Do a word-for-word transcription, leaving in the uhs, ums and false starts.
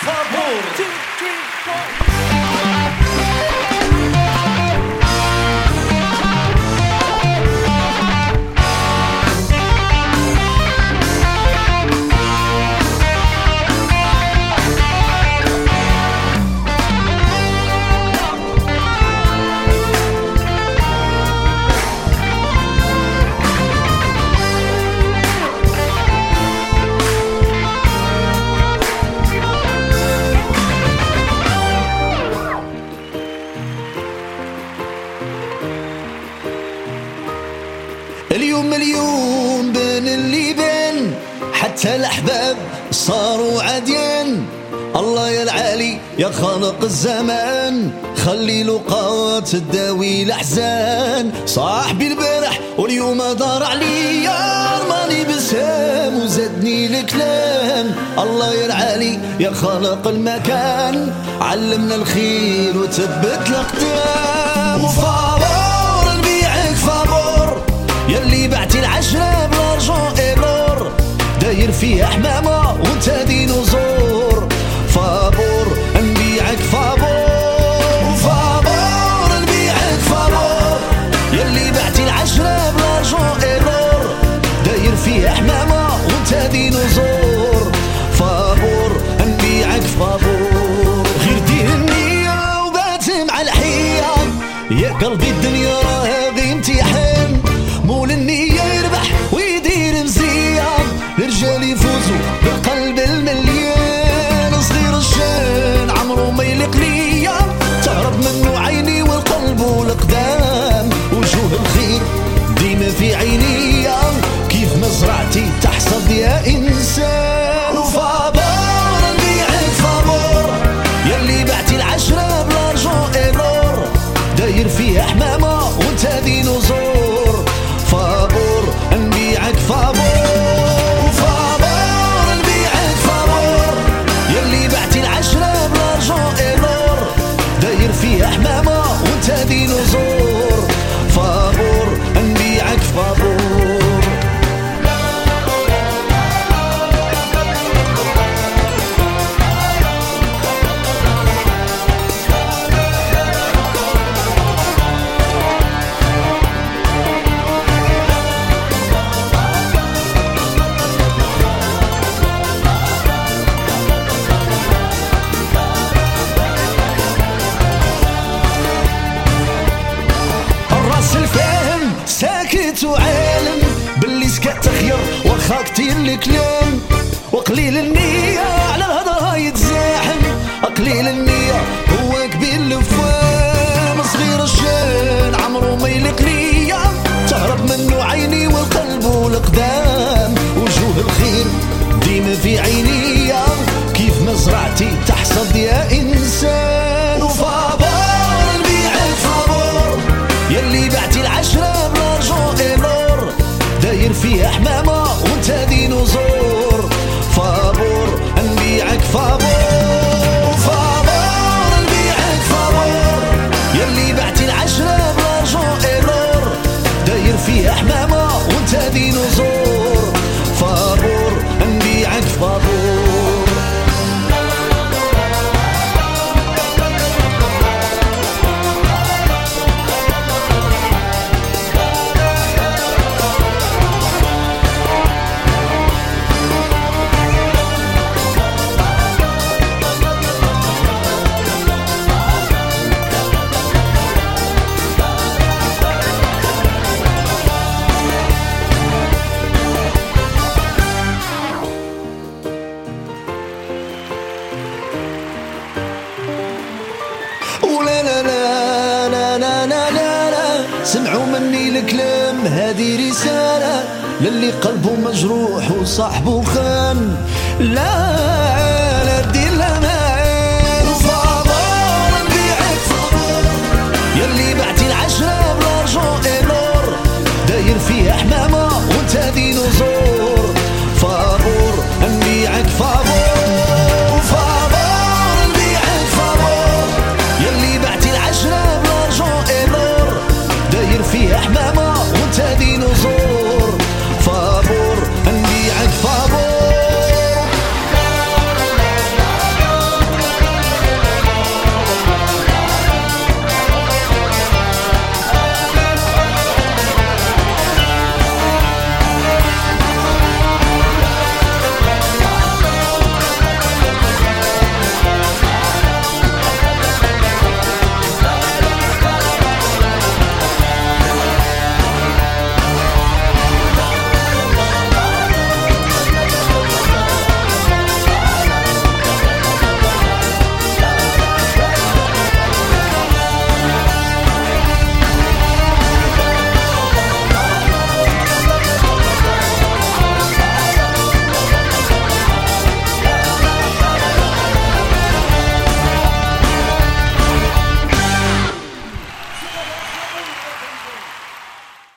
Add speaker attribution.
Speaker 1: فابور.
Speaker 2: اليوم اليوم بين اللي بين حتى الأحباب صاروا عديان. الله يا العالي يا خالق الزمان خلي لقاء تداوي الأحزان. صاحبي البارح واليوم دار عليا رماني بسام وزادني الكلام. الله يا العالي يا خالق المكان علمنا الخير وثبت الأقدام. وفابور نبيعك فابور يلي بعتي العشرة بلارجون ايرور داير فيها حمامة وانت ديناصور. فابور نبيعك فابور فابور نبيعك فابور يلي بعتي العشرة بلارجون ايرور داير فيها حمامة وانت ديناصور. فابور نبيعك فابور غير دير النية وباتم على الحية يا قلبي الدنيا راها غي امتحان. مول النية يربح ويدير مزيان الرجال يفوزوا بالقلب المليان. صغير الشان عمرو ما يليق ليا تهرب منه عيني والقلب والقدام. وجوه الخير ديما في عينيا كيف مزرعتي تحصد يا إنسان. وفابور نبيعك فابور يلي بعتي العشرة بلارجون ايرور داير فيها حمامة وانت ديناصور. فابور نبيعك فابور فابور نبيعك فابور يلي بعتي العشرة بلارجون ايرور داير فيها حمامة وانت ديناصور. فابور نبيعك فابور. الفهم ساكت وعالم باللي سكت تخير واخا كتير الكلام. وقليل النية على الهضرة يتزاحم قليل النية هو كبير الفام. صغير الشان عمرو ما يليق ليا تهرب منه عيني والقلب والقدام. وجوه الخير ديما في عينيا كيف مزرعتي تحصد يا إنسان. وفابور نبيعك فابور يلي بعتي العشرة بلارجون ايرور داير فيها حمامة وانت ديناصور. فابور نبيعك فابور فابور نبيعك فابور يلي بعتي العشرة بلارجون ايرور داير فيها حمامة وانت ديناصور. فابور نبيعك فابور. ولا لا لا لا لا لا لا لا سمعوا مني الكلام هذه رسالة للي قلبه مجروح وصاحبه خان. لا